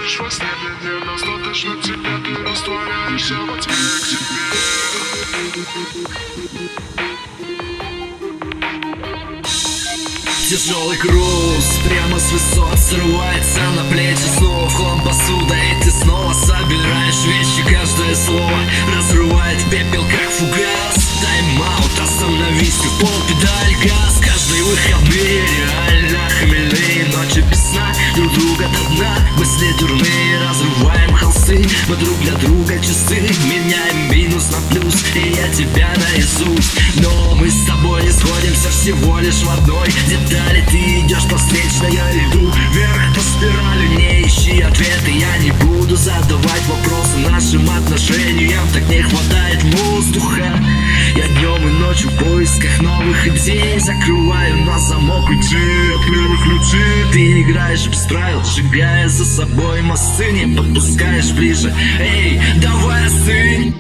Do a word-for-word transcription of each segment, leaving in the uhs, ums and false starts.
лишь во сне. Мне недостаточно тебя, ты растворяешься во тьме к тебе. Тяжелый груз прямо с высот срывается на плечи. Снова в хлам посуда, и ты снова собираешь вещи. Каждое слово разрывает пепел, как фугас. Тайм-аут, остановись, ты полпедаль газ. Каждые выходные реально хмельные. Ночи без сна, друг друга до дна. Мысли дурные, разрываем холсты. Мы друг для друга часы, меняем минус на плюс. И я тебя наизусть. Но мы с тобой не сходимся всего лишь в одной детали. Ты идешь по встречной, я иду вверх по спирали. Не ищи ответы, я не буду задавать вопросы нашим отношениям. Так не хватает воздуха. Я днем и ночью в поисках новых идей. Закрываю на замок ключи от первых ключей. Ты играешь без правил, сжигая за собой мосты. Не подпускаешь ближе, эй, давай остынь.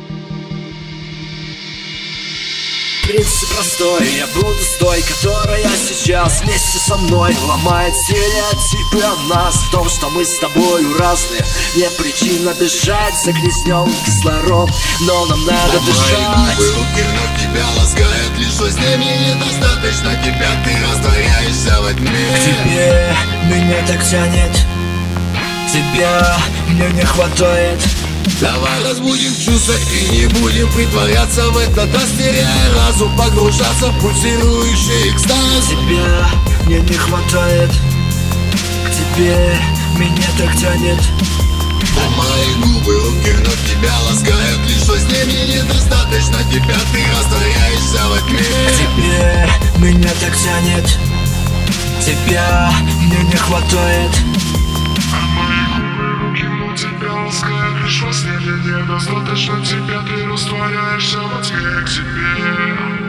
Принцип простой, я буду с той, которая сейчас вместе со мной ломает стереотипы о нас. В том, что мы с тобою разные, не причина бежать. Загрязнен кислород, но нам надо дышать. Губы, руки вновь тебя ласкают. Лишь во сне мне недостаточно тебя, ты растворяешься во тьме. К тебе меня так тянет, тебя мне не хватает. Давай разбудим чувства и не будем притворяться в этот раз, теряя разум, погружаться в пульсирующий экстаз. Тебя мне не хватает, к тебе меня так тянет. Мои губы, руки вновь тебя ласкают. Лишь во сне мне недостаточно тебя, ты растворяешься во тьме. К тебе меня так тянет, тебя мне не хватает. Лишь во сне, мне недостаточно тебя, ты растворяешься во тьме к тебе.